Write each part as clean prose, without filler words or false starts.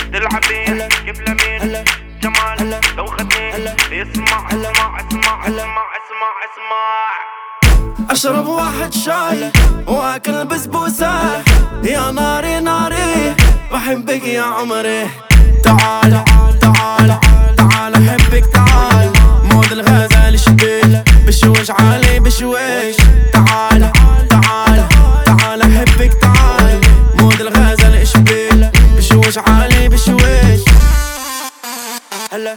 تلعب بيه كيف لمين جمال لو خدني اسمع اسمع اسمع اسمع اسمع اسمع. اشرب واحد شاي واكل بسبوسة، يا ناري ناري بحبك يا عمري. تعال تعال تعال احبك تعال، مود الغزال شبيل بشوش علي بشويش. تعال تعال تعال احبك تعال، مود الغزال شبيل بشوش علي بشويش. هلا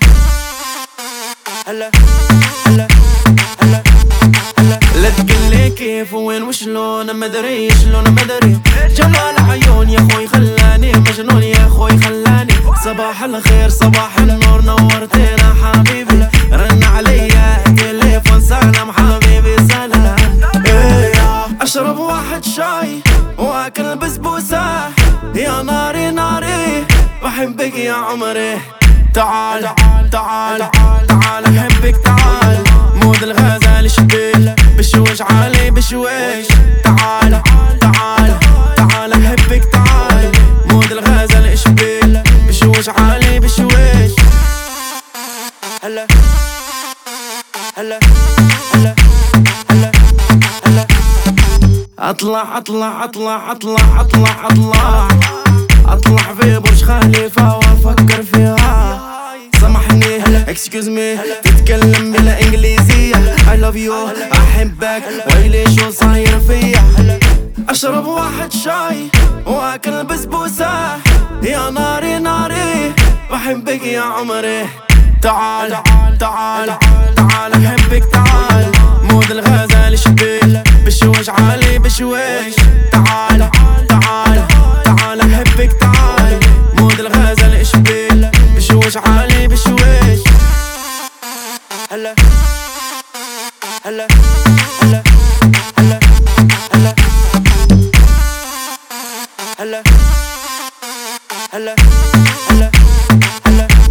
هلا هلا هلا هلا. لا تقلي كيف وين وشلون مدري شلون مدري، جمال عيون يا خوي خلاني مجنون يا خوي خلاني. صباح الخير صباح النور نورتنا حبيبي، رن عليا تليفون سلام حبيبي سلام. اشرب واحد شاي واكل بسبوسة، يا ناري ناري بحبك يا عمري. تعال تعال تعال احبك تعال، مود الغزال شبيل بشوش علي بشويش. تعال تعال تعال احبك تعال، مود الغزال شبيل بشوش علي بشويش. هلا هلا هلا هلا هلا. اطلع اطلع اطلع اطلع اطلع اطلع اطلع في برج خليفة وافكر فيها. سامحني excuse me تتكلم بلا انجليزية. I love you احبك ويلي شو صاير فيا. اشرب واحد شاي واكل بسبوسة، يا ناري ناري بحبك يا عمري. تعال تعال تعال احبك تعال، مود الغزال شبيل بشوش علي بشويش. تعال تعال تعال احبك تعال، مود الغزال شبيل بشوش علي بشويش. هلا هلا هلا هلا هلا هلا هلا هلا هلا.